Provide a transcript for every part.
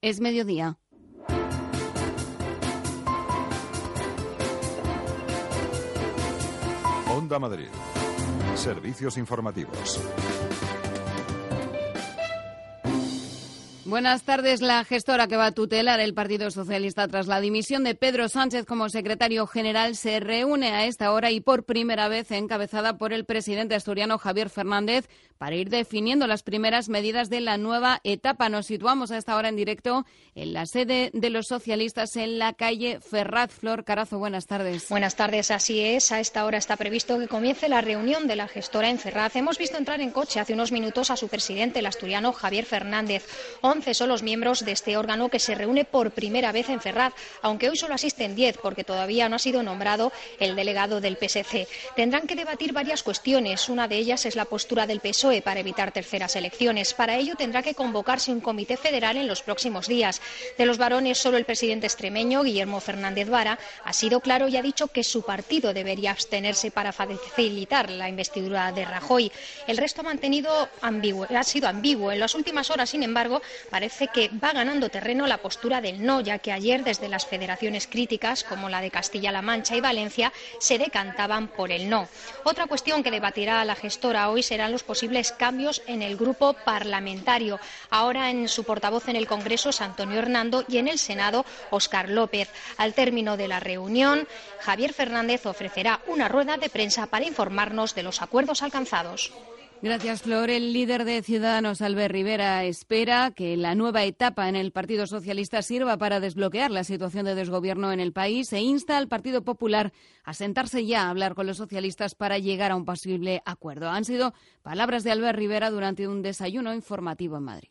Es mediodía. Onda Madrid. Servicios informativos. Buenas tardes. La gestora que va a tutelar el Partido Socialista tras la dimisión de Pedro Sánchez como secretario general se reúne a esta hora y por primera vez encabezada por el presidente asturiano Javier Fernández para ir definiendo las primeras medidas de la nueva etapa. Nos situamos a esta hora en directo en la sede de los socialistas en la calle Ferraz. Flor Carazo, buenas tardes. Buenas tardes, así es. A esta hora está previsto que comience la reunión de la gestora en Ferraz. Hemos visto entrar en coche hace unos minutos a su presidente, el asturiano Javier Fernández. 11 son los miembros de este órgano que se reúne por primera vez en Ferraz, aunque hoy solo asisten 10 porque todavía no ha sido nombrado el delegado del PSC. Tendrán que debatir varias cuestiones. Una de ellas es la postura del PSOE para evitar terceras elecciones. Para ello tendrá que convocarse un comité federal en los próximos días. De los varones, solo el presidente extremeño, Guillermo Fernández Vara, ha sido claro y ha dicho que su partido debería abstenerse para facilitar la investidura de Rajoy. El resto ha sido ambiguo. En las últimas horas, sin embargo, parece que va ganando terreno la postura del no, ya que ayer desde las federaciones críticas, como la de Castilla-La Mancha y Valencia, se decantaban por el no. Otra cuestión que debatirá la gestora hoy serán los posibles cambios en el grupo parlamentario. Ahora en su portavoz en el Congreso es Antonio Hernando y en el Senado Óscar López. Al término de la reunión, Javier Fernández ofrecerá una rueda de prensa para informarnos de los acuerdos alcanzados. Gracias, Flor. El líder de Ciudadanos, Albert Rivera, espera que la nueva etapa en el Partido Socialista sirva para desbloquear la situación de desgobierno en el país e insta al Partido Popular a sentarse ya a hablar con los socialistas para llegar a un posible acuerdo. Han sido palabras de Albert Rivera durante un desayuno informativo en Madrid.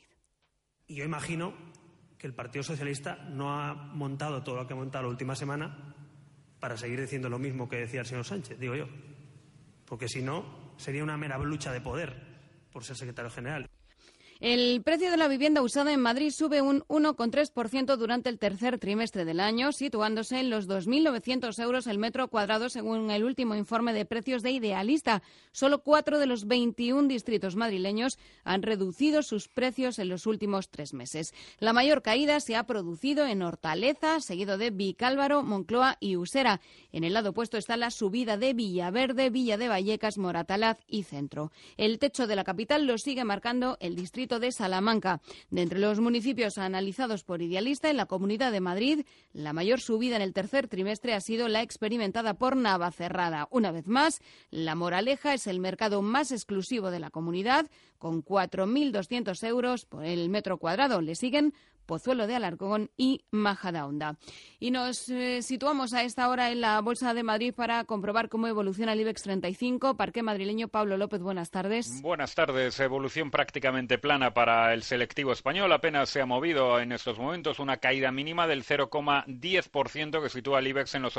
Y yo imagino que el Partido Socialista no ha montado todo lo que ha montado la última semana para seguir diciendo lo mismo que decía el señor Sánchez, digo yo. Porque si no, sería una mera lucha de poder por ser secretario general. El precio de la vivienda usada en Madrid sube un 1,3% durante el tercer trimestre del año, situándose en los 2.900 euros el metro cuadrado, según el último informe de precios de Idealista. Solo 4 de los 21 distritos madrileños han reducido sus precios en los últimos 3 meses. La mayor caída se ha producido en Hortaleza, seguido de Vicálvaro, Moncloa y Usera. En el lado opuesto está la subida de Villaverde, Villa de Vallecas, Moratalaz y Centro. El techo de la capital lo sigue marcando el distrito de Salamanca. De entre los municipios analizados por Idealista en la Comunidad de Madrid, la mayor subida en el tercer trimestre ha sido la experimentada por Navacerrada. Una vez más, La Moraleja es el mercado más exclusivo de la comunidad, con 4.200 euros por el metro cuadrado. Le siguen Pozuelo de Alarcón y Majadahonda. Y nos situamos a esta hora en la Bolsa de Madrid para comprobar cómo evoluciona el IBEX 35. Parqué madrileño, Pablo López, buenas tardes. Buenas tardes. Evolución prácticamente plana para el selectivo español. Apenas se ha movido en estos momentos una caída mínima del 0,10% que sitúa el IBEX en los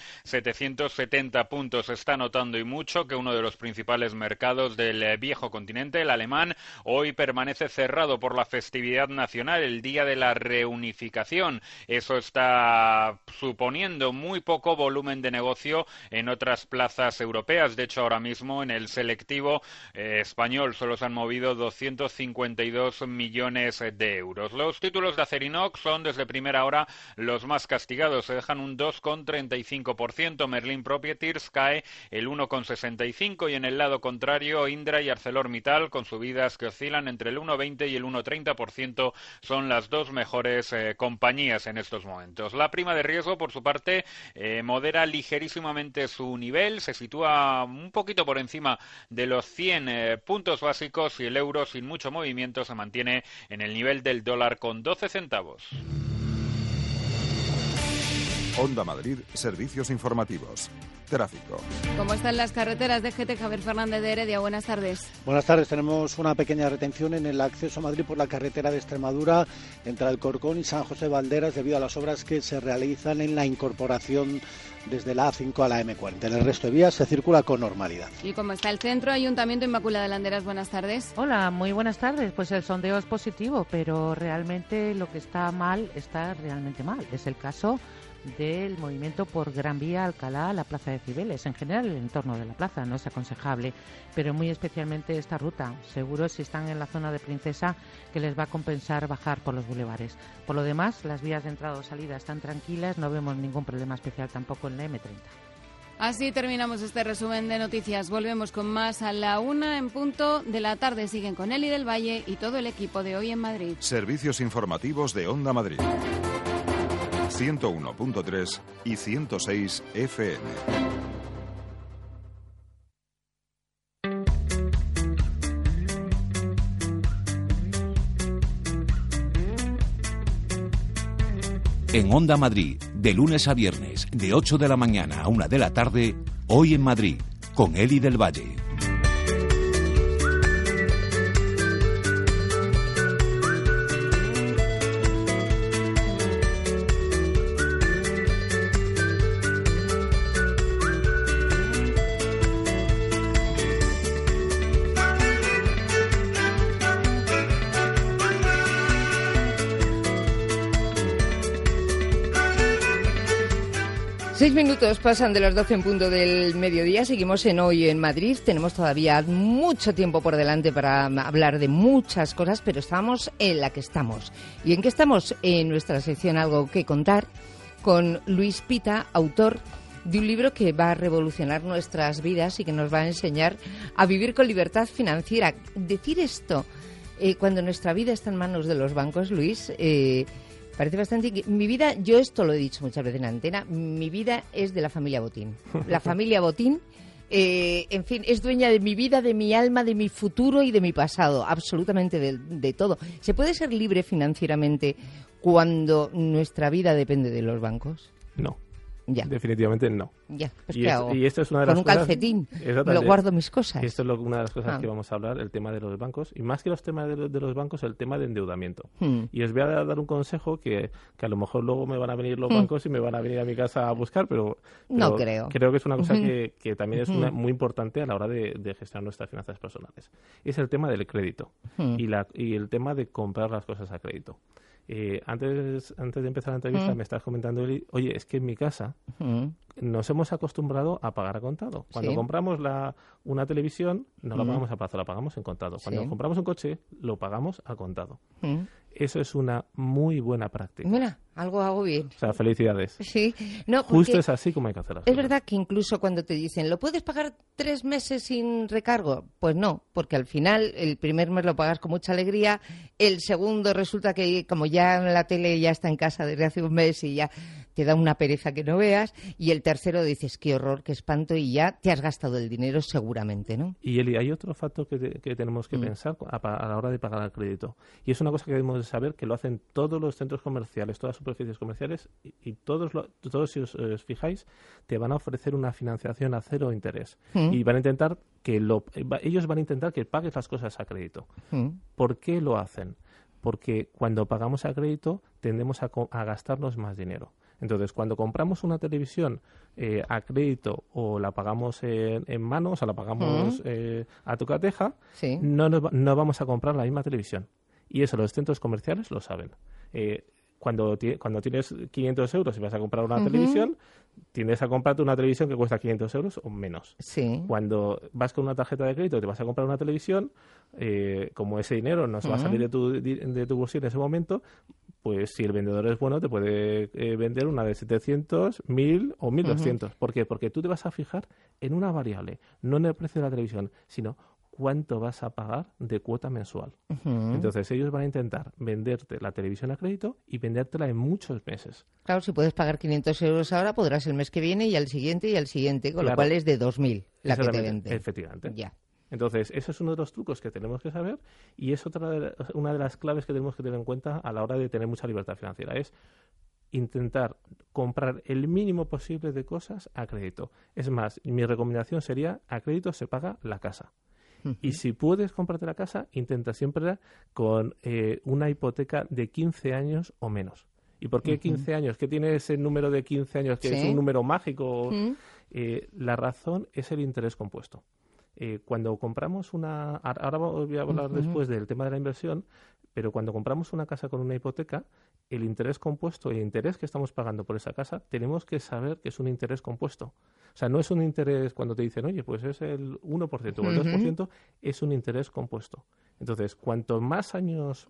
8.770 puntos. Se está notando y mucho que uno de los principales mercados del viejo continente, el alemán, hoy permanece cerrado por la festividad nacional, el día de la reunificación. Eso está suponiendo muy poco volumen de negocio en otras plazas europeas. De hecho, ahora mismo en el selectivo español solo se han movido 252 millones de euros. Los títulos de Acerinox son desde primera hora los más castigados. Se dejan un 2,35%. Merlin Properties cae el 1,65% y en el lado contrario Indra y ArcelorMittal con subidas que oscilan entre el 1,20 y el 1,30% son las dos mejores compañías en estos momentos. La prima de riesgo, por su parte, modera ligerísimamente su nivel, se sitúa un poquito por encima de los 100 puntos básicos y el euro sin mucho movimiento se mantiene en el nivel del dólar con 12 centavos. Onda Madrid, servicios informativos. Tráfico. ¿Cómo están las carreteras? DGT, Javier Fernández de Heredia. Buenas tardes. Buenas tardes. Tenemos una pequeña retención en el acceso a Madrid por la carretera de Extremadura entre Alcorcón y San José Valderas debido a las obras que se realizan en la incorporación desde la A5 a la M40. En el resto de vías se circula con normalidad. ¿Y cómo está el centro? Ayuntamiento Inmaculada de Landeras. Buenas tardes. Hola, muy buenas tardes. Pues el sondeo es positivo, pero realmente lo que está mal está realmente mal. Es el caso del movimiento por Gran Vía, Alcalá, la Plaza de Cibeles. En general, el entorno de la plaza no es aconsejable, pero muy especialmente esta ruta. Seguro, si están en la zona de Princesa, que les va a compensar bajar por los bulevares. Por lo demás, las vías de entrada o salida están tranquilas, no vemos ningún problema especial tampoco en la M30. Así terminamos este resumen de noticias. Volvemos con más a la 1 en punto de la tarde. Siguen con Eli del Valle y todo el equipo de Hoy en Madrid. Servicios informativos de Onda Madrid. 101.3 y 106 FM. En Onda Madrid, de lunes a viernes, de 8 de la mañana a 1 de la tarde, Hoy en Madrid, con Eli del Valle. Seis minutos pasan de las 12 en punto del mediodía. Seguimos en Hoy en Madrid. Tenemos todavía mucho tiempo por delante para hablar de muchas cosas, pero estamos en la que estamos. ¿Y en qué estamos? En nuestra sección Algo que contar, con Luis Pita, autor de un libro que va a revolucionar nuestras vidas y que nos va a enseñar a vivir con libertad financiera. Decir esto cuando nuestra vida está en manos de los bancos, Luis, parece bastante... Mi vida, yo esto lo he dicho muchas veces en antena, mi vida es de la familia Botín. La familia Botín, en fin, es dueña de mi vida, de mi alma, de mi futuro y de mi pasado, absolutamente de todo. ¿Se puede ser libre financieramente cuando nuestra vida depende de los bancos? No. Ya. Definitivamente no. Ya, pues ¿qué hago? Y esto es una de con las un cosas, calcetín, lo guardo mis cosas. Esto es una de las cosas que vamos a hablar, el tema de los bancos. Y más que los temas de los bancos, el tema de endeudamiento. Y os voy a dar un consejo que a lo mejor luego me van a venir los bancos y me van a venir a mi casa a buscar, pero no creo. Creo que es una cosa que también es muy importante a la hora de gestionar nuestras finanzas personales. Es el tema del crédito y el tema de comprar las cosas a crédito. Antes de empezar la entrevista me estás comentando, Eli, oye, es que en mi casa nos hemos acostumbrado a pagar a contado. Cuando compramos una televisión, no la pagamos a plazo, la pagamos en contado. Cuando compramos un coche, lo pagamos a contado. Eso es una muy buena práctica. Mira, algo hago bien. O sea, felicidades. Sí. No, justo es así como hay que hacerlo. Es verdad que incluso cuando te dicen, ¿lo puedes pagar 3 meses sin recargo? Pues no, porque al final el primer mes lo pagas con mucha alegría, el segundo resulta que como ya la tele ya está en casa desde hace un mes y ya te da una pereza que no veas, y el tercero dices, qué horror, qué espanto, y ya te has gastado el dinero seguramente, ¿no? Y Eli, hay otro factor que tenemos que pensar a la hora de pagar el crédito, y es una cosa que debemos de saber, que lo hacen todos los centros comerciales, todas las superficies comerciales, y todos si os fijáis, te van a ofrecer una financiación a cero interés, y van a intentar ellos van a intentar que pagues las cosas a crédito. ¿Por qué lo hacen? Porque cuando pagamos a crédito tendemos a gastarnos más dinero. Entonces, cuando compramos una televisión a crédito o la pagamos en mano, o sea, la pagamos a tocateja, no vamos a comprar la misma televisión. Y eso los centros comerciales lo saben. Cuando tienes 500 euros y vas a comprar una televisión, tiendes a comprarte una televisión que cuesta 500 euros o menos. Sí. Cuando vas con una tarjeta de crédito y te vas a comprar una televisión, como ese dinero no se va a salir de tu bolsillo en ese momento, pues si el vendedor es bueno te puede vender una de 700, 1000 o 1200. ¿Por qué? Porque tú te vas a fijar en una variable, no en el precio de la televisión, sino cuánto vas a pagar de cuota mensual. Entonces ellos van a intentar venderte la televisión a crédito y vendértela en muchos meses. Claro, si puedes pagar 500 euros ahora, podrás el mes que viene y al siguiente y al siguiente, con lo cual es de 2000 la que te venden. Efectivamente. Ya. Entonces, ese es uno de los trucos que tenemos que saber y es una de las claves que tenemos que tener en cuenta a la hora de tener mucha libertad financiera. Es intentar comprar el mínimo posible de cosas a crédito. Es más, mi recomendación sería, a crédito se paga la casa. Y si puedes comprarte la casa, intenta siempre con una hipoteca de 15 años o menos. ¿Y por qué 15 años? ¿Qué tiene ese número de 15 años que es un número mágico? La razón es el interés compuesto. Cuando compramos ahora voy a hablar después del tema de la inversión, pero cuando compramos una casa con una hipoteca, el interés compuesto y el interés que estamos pagando por esa casa, tenemos que saber que es un interés compuesto. O sea, no es un interés cuando te dicen, oye, pues es el 1% o el 2%, es un interés compuesto. Entonces, cuanto más años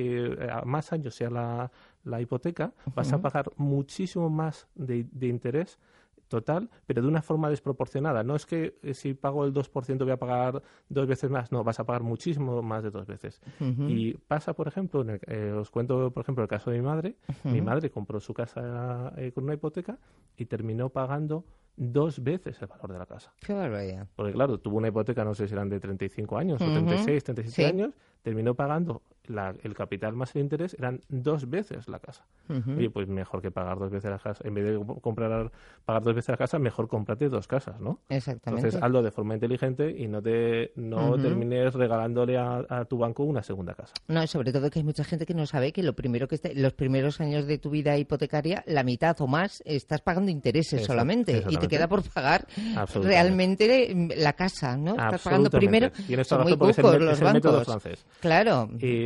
sea la hipoteca, vas a pagar muchísimo más de interés total, pero de una forma desproporcionada. No es que si pago el 2% voy a pagar 2 veces más, no, vas a pagar muchísimo más de 2 veces. Y pasa, por ejemplo, os cuento, por ejemplo, el caso de mi madre. Mi madre compró su casa con una hipoteca y terminó pagando 2 veces el valor de la casa. Qué barbaridad. Porque claro, tuvo una hipoteca, no sé si eran de 35 años o 36, 37 años, terminó pagando el capital más el interés, eran 2 veces la casa. Oye, pues mejor que pagar 2 veces la casa, en vez de pagar 2 veces la casa, mejor cómprate 2 casas, ¿no? Exactamente. Entonces, hazlo de forma inteligente y no termines regalándole a tu banco una segunda casa. No, sobre todo que hay mucha gente que no sabe que los primeros años de tu vida hipotecaria, la mitad o más, estás pagando intereses solamente y te queda por pagar realmente la casa, ¿no? Estás pagando primero. Tienes son muy cucos los el método bancos. Francés. Claro.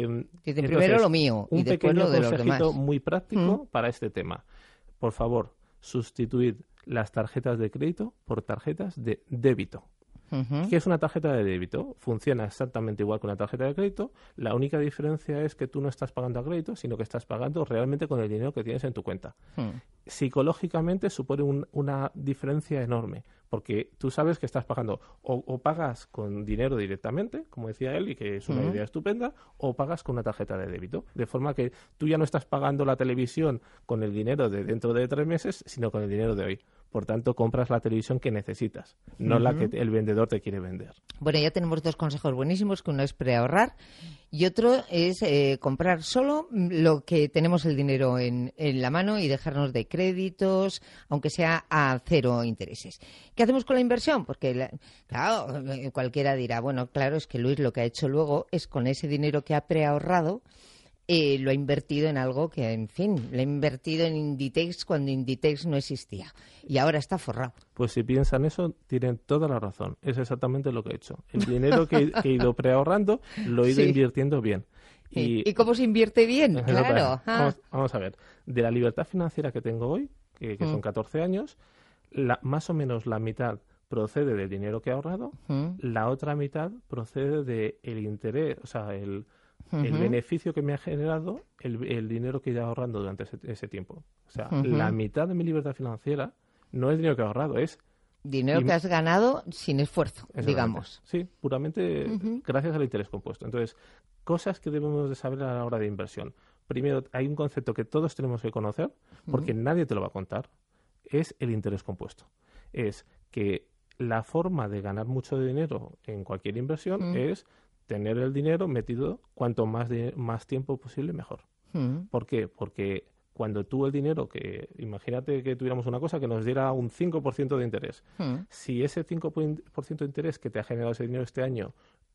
Primero lo mío y después lo de los demás. Un pequeño consejito muy práctico para este tema. Por favor, sustituid las tarjetas de crédito por tarjetas de débito. ¿Qué es una tarjeta de débito? Funciona exactamente igual que una tarjeta de crédito. La única diferencia es que tú no estás pagando a crédito, sino que estás pagando realmente con el dinero que tienes en tu cuenta. Psicológicamente supone una diferencia enorme, porque tú sabes que estás pagando o pagas con dinero directamente, como decía él, y que es una idea estupenda, o pagas con una tarjeta de débito. De forma que tú ya no estás pagando la televisión con el dinero de dentro de 3 meses, sino con el dinero de hoy. Por tanto, compras la televisión que necesitas, no la que el vendedor te quiere vender. Bueno, ya tenemos 2 consejos buenísimos, que uno es preahorrar y otro es comprar solo lo que tenemos el dinero en la mano y dejarnos de créditos, aunque sea a 0 intereses. ¿Qué hacemos con la inversión? Porque, claro, cualquiera dirá, bueno, claro, es que Luis lo que ha hecho luego es con ese dinero que ha preahorrado, lo ha invertido en algo que, en fin, lo ha invertido en Inditex cuando Inditex no existía. Y ahora está forrado. Pues si piensan eso, tienen toda la razón. Es exactamente lo que he hecho. El dinero que he ido preahorrando, lo he ido invirtiendo bien. ¿Y cómo se invierte bien? Claro. Vamos a ver. De la libertad financiera que tengo hoy, que son 14 años, más o menos la mitad procede del dinero que he ahorrado, la otra mitad procede del interés, o sea, el beneficio que me ha generado el dinero que he ido ahorrando durante ese tiempo. O sea, la mitad de mi libertad financiera no es dinero que he ahorrado, es dinero que has ganado sin esfuerzo, digamos. Sí, puramente gracias al interés compuesto. Entonces, cosas que debemos de saber a la hora de inversión. Primero, hay un concepto que todos tenemos que conocer, porque nadie te lo va a contar, es el interés compuesto. Es que la forma de ganar mucho dinero en cualquier inversión es tener el dinero metido cuanto más tiempo posible mejor. ¿Por qué? Porque cuando tú el dinero, imagínate que tuviéramos una cosa que nos diera un 5% de interés. Si ese 5% de interés que te ha generado ese dinero este año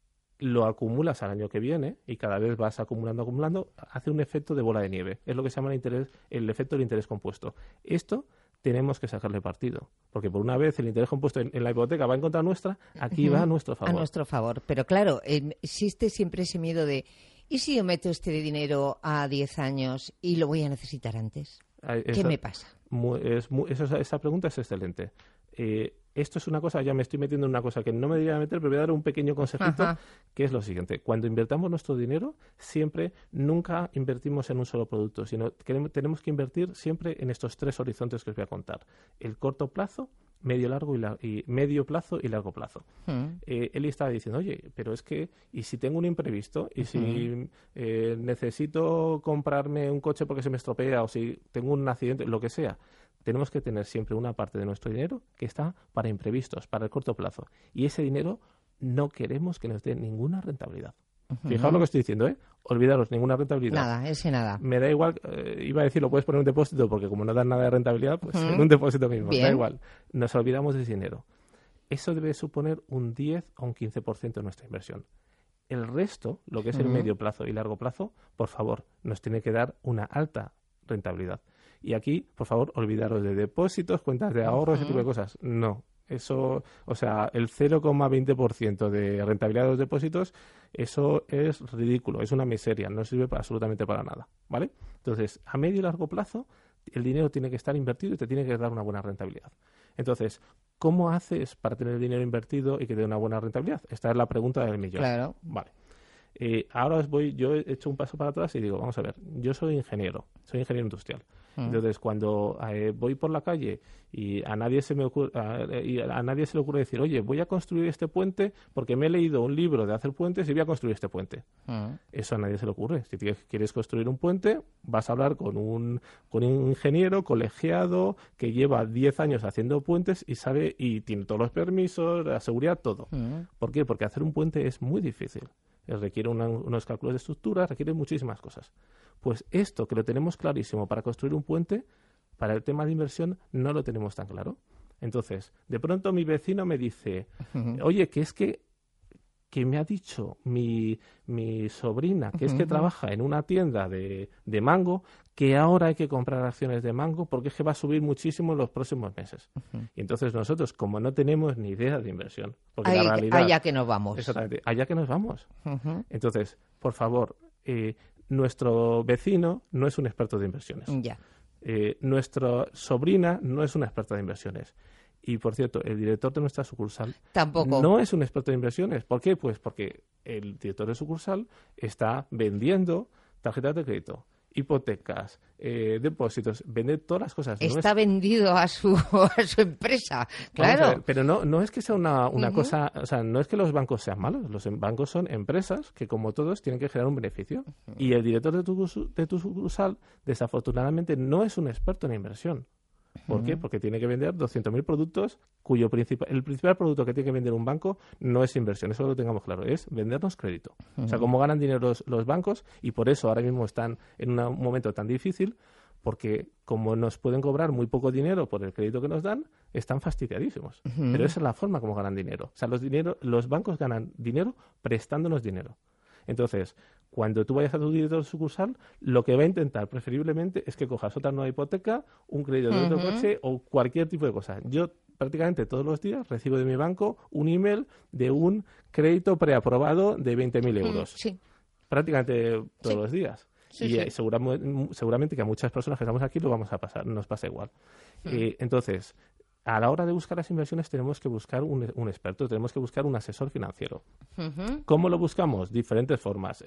lo acumulas al año que viene y cada vez vas acumulando, hace un efecto de bola de nieve. Es lo que se llama el efecto del interés compuesto. Esto tenemos que sacarle partido, porque por una vez el interés compuesto en la hipoteca va en contra nuestra, aquí va a nuestro favor. A nuestro favor, pero claro, existe siempre ese miedo de ¿y si yo meto este dinero a 10 años y lo voy a necesitar antes? ¿Qué me pasa? Esa pregunta es excelente. Esto es una cosa, ya me estoy metiendo en una cosa que no me debería meter, pero voy a dar un pequeño consejito, que es lo siguiente. Cuando invertamos nuestro dinero, nunca invertimos en un solo producto, sino que tenemos que invertir siempre en estos 3 horizontes que os voy a contar. El corto plazo, medio plazo y largo plazo. Él estaba diciendo, oye, pero es que, ¿y si tengo un imprevisto? ¿Y si necesito comprarme un coche porque se me estropea? O si tengo un accidente, lo que sea. Tenemos que tener siempre una parte de nuestro dinero que está para imprevistos, para el corto plazo. Y ese dinero no queremos que nos dé ninguna rentabilidad. Fijaos lo que estoy diciendo, ¿eh? Olvidaros, ninguna rentabilidad. Nada. Me da igual, iba a decir, lo puedes poner en un depósito, porque como no dan nada de rentabilidad, pues en un depósito mismo, da igual. Nos olvidamos de ese dinero. Eso debe suponer un 10 o un 15% de nuestra inversión. El resto, lo que es el medio plazo y largo plazo, por favor, nos tiene que dar una alta rentabilidad. Y aquí, por favor, olvidaros de depósitos, cuentas de ahorro, ese tipo de cosas. No. Eso, o sea, el 0,20% de rentabilidad de los depósitos, eso es ridículo, es una miseria, no sirve absolutamente para nada, ¿vale? Entonces, a medio y largo plazo, el dinero tiene que estar invertido y te tiene que dar una buena rentabilidad. Entonces, ¿cómo haces para tener el dinero invertido y que te dé una buena rentabilidad? Esta es la pregunta del millón. Claro. Vale. Ahora yo he hecho un paso para atrás y digo, vamos a ver, yo soy ingeniero industrial. Entonces, cuando voy por la calle y a nadie se le ocurre decir, oye, voy a construir este puente porque me he leído un libro de hacer puentes y voy a construir este puente. Eso a nadie se le ocurre. Si quieres construir un puente, vas a hablar con un ingeniero colegiado que lleva 10 años haciendo puentes y sabe y tiene todos los permisos, la seguridad, todo. ¿Por qué? Porque hacer un puente es muy difícil. Requiere unos cálculos de estructura, requiere muchísimas cosas. Pues esto, que lo tenemos clarísimo para construir un puente, para el tema de inversión no lo tenemos tan claro. Entonces, de pronto mi vecino me dice, oye, que es que me ha dicho mi sobrina, que es que trabaja en una tienda de mango, que ahora hay que comprar acciones de mango porque es que va a subir muchísimo en los próximos meses. Y entonces nosotros, como no tenemos ni idea de inversión, porque la realidad... Allá que nos vamos. Exactamente, allá que nos vamos. Entonces, por favor, nuestro vecino no es un experto de inversiones. Ya. Nuestra sobrina no es una experta de inversiones. Y, por cierto, el director de nuestra sucursal tampoco no es un experto de inversiones. ¿Por qué? Pues porque el director de sucursal está vendiendo tarjetas de crédito, hipotecas, depósitos, vende todas las cosas. Está vendido a su empresa, claro. Pero no es que sea una cosa, o sea, no es que los bancos sean malos. Los bancos son empresas que, como todos, tienen que generar un beneficio. Y el director de tu sucursal, desafortunadamente, no es un experto en inversión. ¿Por qué? Porque tiene que vender 200.000 productos el principal producto que tiene que vender un banco no es inversión, eso lo tengamos claro, es vendernos crédito. O sea, cómo ganan dinero los bancos, y por eso ahora mismo están en un momento tan difícil, porque como nos pueden cobrar muy poco dinero por el crédito que nos dan, están fastidiadísimos. Pero esa es la forma como ganan dinero. O sea, los bancos ganan dinero prestándonos dinero. Entonces, cuando tú vayas a tu director sucursal, lo que va a intentar preferiblemente es que cojas otra nueva hipoteca, un crédito de otro coche o cualquier tipo de cosa. Yo prácticamente todos los días recibo de mi banco un email de un crédito preaprobado de 20.000 euros. Sí. Prácticamente todos los días. Sí. Seguramente que a muchas personas que estamos aquí nos pasa igual. Entonces, a la hora de buscar las inversiones tenemos que buscar un experto, tenemos que buscar un asesor financiero. ¿Cómo lo buscamos? Diferentes formas.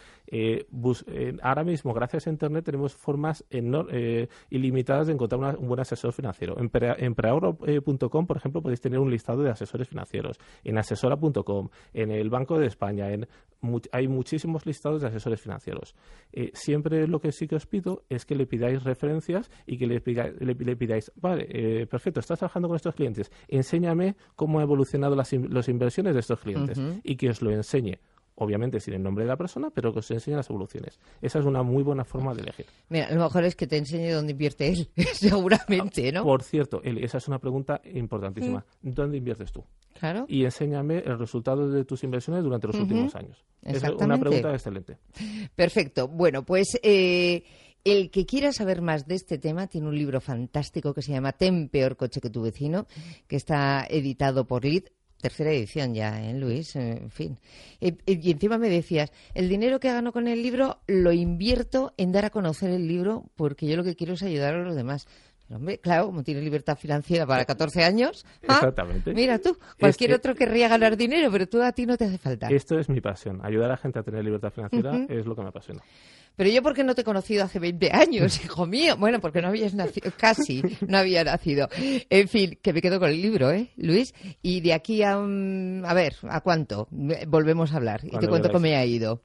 Ahora mismo, gracias a Internet, tenemos formas ilimitadas de encontrar un buen asesor financiero. En preahorro.com, por ejemplo, podéis tener un listado de asesores financieros. En asesora.com, en el Banco de España, hay muchísimos listados de asesores financieros. Siempre lo que sí que os pido es que le pidáis referencias y que le pidáis, vale, perfecto, estás trabajando con estos clientes, enséñame cómo ha evolucionado las inversiones de estos clientes y que os lo enseñe. Obviamente sin el nombre de la persona, pero que os enseñe las evoluciones. Esa es una muy buena forma de elegir. Mira, lo mejor es que te enseñe dónde invierte él, seguramente, ¿no? Por cierto, esa es una pregunta importantísima. ¿Dónde inviertes tú? Claro. Y enséñame el resultado de tus inversiones durante los últimos años. Es una pregunta excelente. Perfecto. Bueno, pues el que quiera saber más de este tema tiene un libro fantástico que se llama Ten peor coche que tu vecino, que está editado por Lid. Tercera edición ya, Luis? En fin. Y encima me decías, el dinero que gano con el libro lo invierto en dar a conocer el libro porque yo lo que quiero es ayudar a los demás. Pero, hombre, claro, como tiene libertad financiera para 14 años... Exactamente. Mira tú, cualquier otro querría ganar dinero, pero a ti no te hace falta. Esto es mi pasión. Ayudar a la gente a tener libertad financiera es lo que me apasiona. Pero yo, ¿por qué no te he conocido hace 20 años, hijo mío? Bueno, porque no habías nacido, casi no había nacido. En fin, que me quedo con el libro, Luis? Y de aquí a ver, ¿a cuánto? Volvemos a hablar. Y te cuento cómo me ha ido.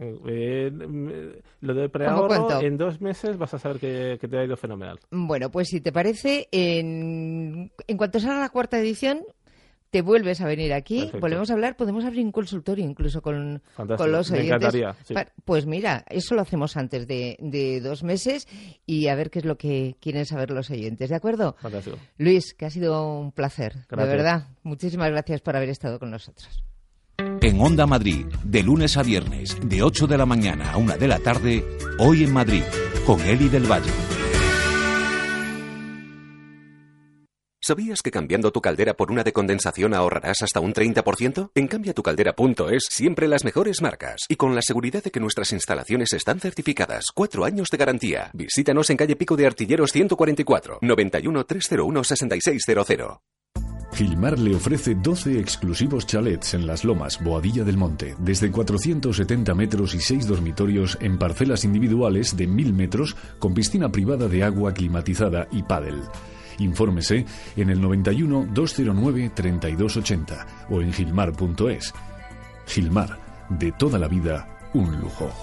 Lo de preahorro, en 2 meses vas a saber que te ha ido fenomenal. Bueno, pues si te parece, en cuanto salga la 4ª edición... Te vuelves a venir aquí, perfecto. Volvemos a hablar, podemos abrir un consultorio incluso con los oyentes. Me encantaría, sí. Pues mira, eso lo hacemos antes de 2 meses y a ver qué es lo que quieren saber los oyentes, ¿de acuerdo? Fantástico. Luis, que ha sido un placer, gracias. De verdad. Muchísimas gracias por haber estado con nosotros. En Onda Madrid, de lunes a viernes, de 8 de la mañana a 1 de la tarde, Hoy en Madrid, con Eli del Valle. ¿Sabías que cambiando tu caldera por una de condensación ahorrarás hasta un 30%? En CambiaTuCaldera.es siempre las mejores marcas y con la seguridad de que nuestras instalaciones están certificadas. 4 años de garantía. Visítanos en calle Pico de Artilleros 144, 91 301 6600. Gilmar le ofrece 12 exclusivos chalets en Las Lomas, Boadilla del Monte, desde 470 metros y 6 dormitorios en parcelas individuales de 1000 metros con piscina privada de agua climatizada y pádel. Infórmese en el 91 209 3280 o en gilmar.es. Gilmar, de toda la vida, un lujo.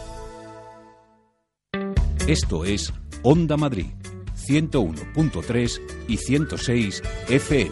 Esto es Onda Madrid, 101.3 y 106 FM.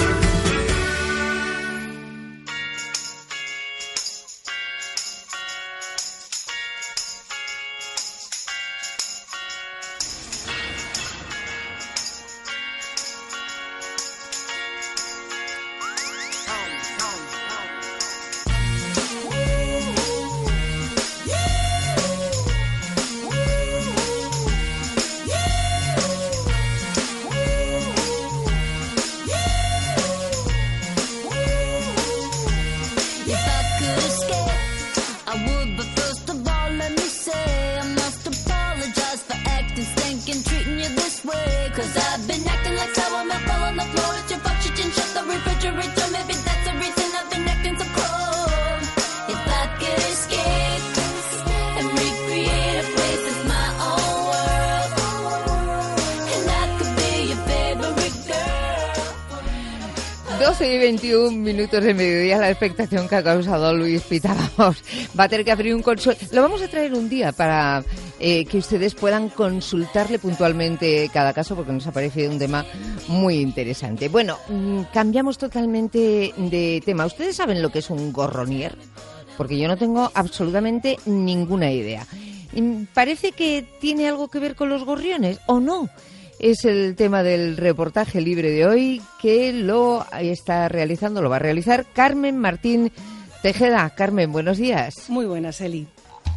Y 21 minutos de mediodía, la expectación que ha causado Luis Pita. Vamos, va a tener que abrir un consultorio. Lo vamos a traer un día para que ustedes puedan consultarle puntualmente cada caso, porque nos ha parecido un tema muy interesante. Bueno, cambiamos totalmente de tema. ¿Ustedes saben lo que es un gorronier? Porque yo no tengo absolutamente ninguna idea. Parece que tiene algo que ver con los gorriones, ¿o no? Es el tema del reportaje libre de hoy, que lo va a realizar Carmen Martín Tejeda. Carmen, buenos días. Muy buenas, Eli.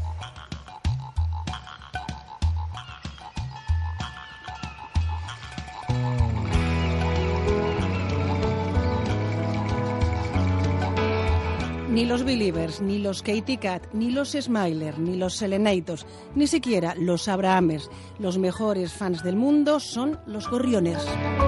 Ni los Believers, ni los Katy Cat, ni los Smiler, ni los Selenators, ni siquiera los Abrahamers, los mejores fans del mundo son los gorriones.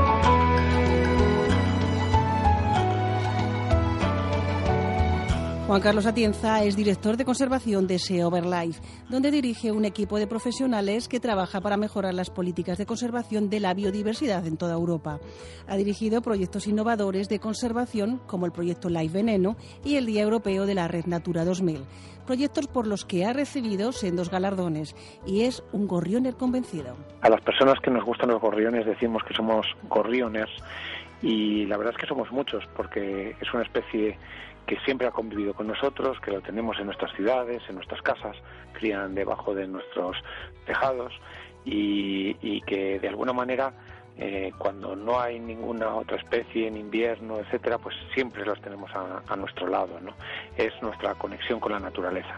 Juan Carlos Atienza es director de conservación de Seoverlife, donde dirige un equipo de profesionales que trabaja para mejorar las políticas de conservación de la biodiversidad en toda Europa. Ha dirigido proyectos innovadores de conservación como el proyecto Life Veneno y el Día Europeo de la Red Natura 2000, proyectos por los que ha recibido sendos galardones y es un gorrioner convencido. A las personas que nos gustan los gorriones decimos que somos gorrioners y la verdad es que somos muchos porque es una especie que siempre ha convivido con nosotros, que lo tenemos en nuestras ciudades, en nuestras casas, crían debajo de nuestros tejados y que de alguna manera cuando no hay ninguna otra especie en invierno, etcétera, pues siempre los tenemos a nuestro lado, ¿no? Es nuestra conexión con la naturaleza.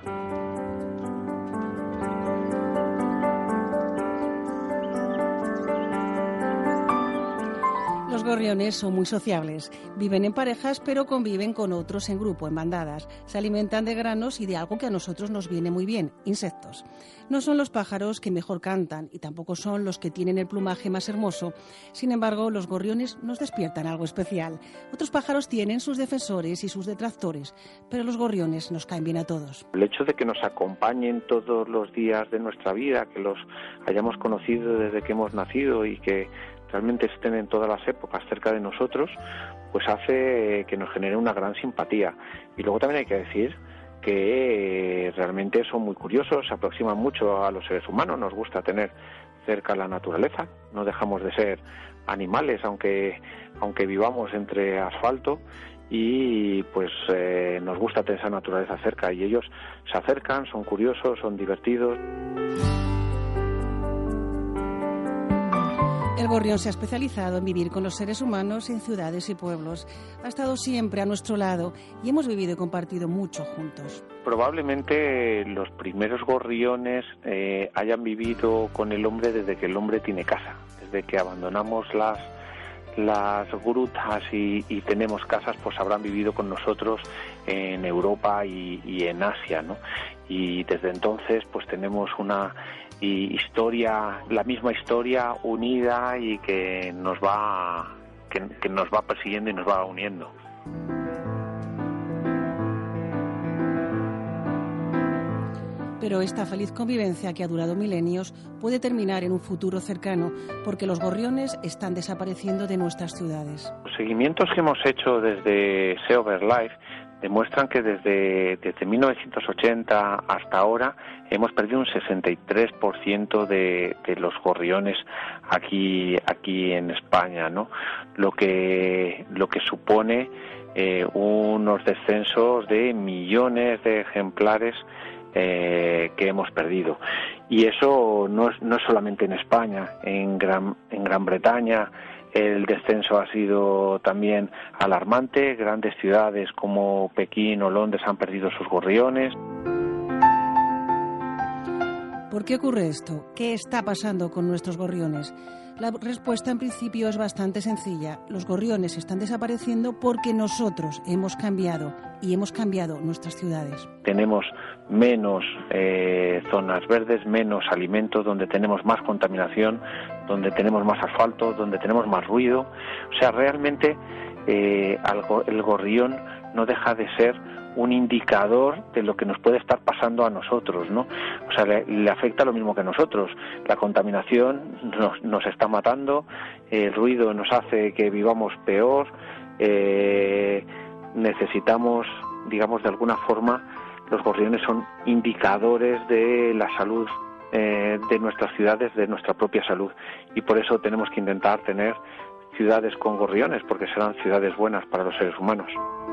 Los gorriones son muy sociables. Viven en parejas, pero conviven con otros en grupo, en bandadas. Se alimentan de granos y de algo que a nosotros nos viene muy bien, insectos. No son los pájaros que mejor cantan y tampoco son los que tienen el plumaje más hermoso. Sin embargo, los gorriones nos despiertan algo especial. Otros pájaros tienen sus defensores y sus detractores, pero los gorriones nos caen bien a todos. El hecho de que nos acompañen todos los días de nuestra vida, que los hayamos conocido desde que hemos nacido y que realmente estén en todas las épocas cerca de nosotros, pues hace que nos genere una gran simpatía. Y luego también hay que decir que realmente son muy curiosos, se aproximan mucho a los seres humanos, nos gusta tener cerca la naturaleza, no dejamos de ser animales, aunque vivamos entre asfalto, y pues nos gusta tener esa naturaleza cerca, y ellos se acercan, son curiosos, son divertidos. El gorrión se ha especializado en vivir con los seres humanos en ciudades y pueblos. Ha estado siempre a nuestro lado y hemos vivido y compartido mucho juntos. Probablemente los primeros gorriones hayan vivido con el hombre desde que el hombre tiene casa, desde que abandonamos las las grutas y tenemos casas, pues habrán vivido con nosotros en Europa y en Asia, ¿no? Y desde entonces pues tenemos una historia, la misma historia unida y que nos va persiguiendo y nos va uniendo. Pero esta feliz convivencia que ha durado milenios puede terminar en un futuro cercano, porque los gorriones están desapareciendo de nuestras ciudades. Los seguimientos que hemos hecho desde Sea Over Life demuestran que desde 1980 hasta ahora hemos perdido un 63% de los gorriones aquí en España, ¿no? Lo que supone unos descensos de millones de ejemplares que hemos perdido. Y eso no es solamente en España. En Gran Bretaña el descenso ha sido también alarmante. Grandes ciudades como Pekín o Londres han perdido sus gorriones. ¿Por qué ocurre esto? ¿Qué está pasando con nuestros gorriones? La respuesta en principio es bastante sencilla. Los gorriones están desapareciendo porque nosotros hemos cambiado y hemos cambiado nuestras ciudades. Tenemos menos zonas verdes, menos alimentos, donde tenemos más contaminación, donde tenemos más asfalto, donde tenemos más ruido. O sea, realmente el gorrión no deja de ser un indicador de lo que nos puede estar pasando a nosotros, ¿no? O sea, le afecta lo mismo que a nosotros. La contaminación nos está matando, el ruido nos hace que vivamos peor, necesitamos, digamos, de alguna forma, los gorriones son indicadores de la salud de nuestras ciudades, de nuestra propia salud, y por eso tenemos que intentar tener ciudades con gorriones, porque serán ciudades buenas para los seres humanos.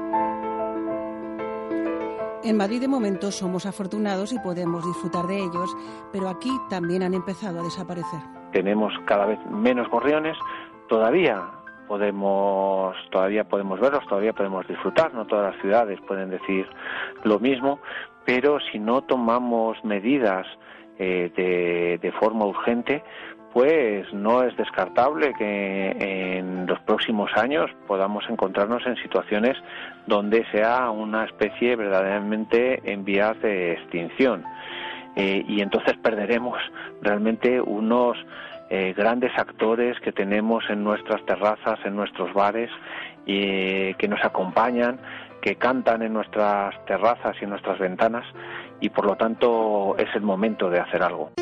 En Madrid de momento somos afortunados y podemos disfrutar de ellos, pero aquí también han empezado a desaparecer. Tenemos cada vez menos gorriones, todavía podemos verlos, todavía podemos disfrutar, no todas las ciudades pueden decir lo mismo, pero si no tomamos medidas de forma urgente, pues no es descartable que en los próximos años podamos encontrarnos en situaciones donde sea una especie verdaderamente en vías de extinción. Y entonces perderemos realmente unos grandes actores que tenemos en nuestras terrazas, en nuestros bares, que nos acompañan, que cantan en nuestras terrazas y en nuestras ventanas, y por lo tanto es el momento de hacer algo.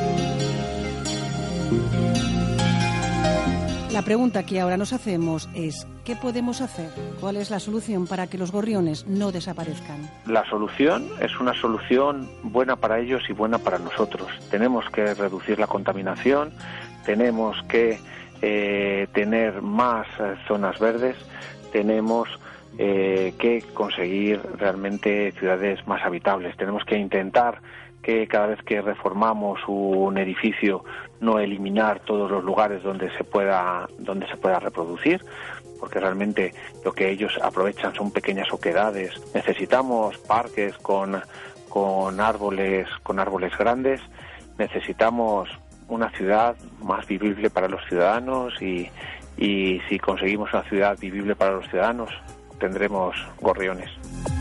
La pregunta que ahora nos hacemos es, ¿qué podemos hacer? ¿Cuál es la solución para que los gorriones no desaparezcan? La solución es una solución buena para ellos y buena para nosotros. Tenemos que reducir la contaminación, tenemos que tener más zonas verdes, tenemos que conseguir realmente ciudades más habitables. Tenemos que intentar que cada vez que reformamos un edificio no eliminar todos los lugares donde se pueda reproducir, porque realmente lo que ellos aprovechan son pequeñas oquedades. Necesitamos parques con árboles grandes, necesitamos una ciudad más vivible para los ciudadanos y si conseguimos una ciudad vivible para los ciudadanos tendremos gorriones.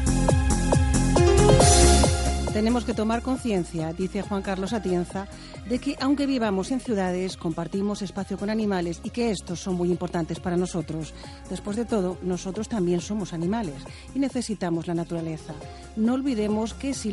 Tenemos que tomar conciencia, dice Juan Carlos Atienza, de que aunque vivamos en ciudades, compartimos espacio con animales y que estos son muy importantes para nosotros. Después de todo, nosotros también somos animales y necesitamos la naturaleza. No olvidemos que si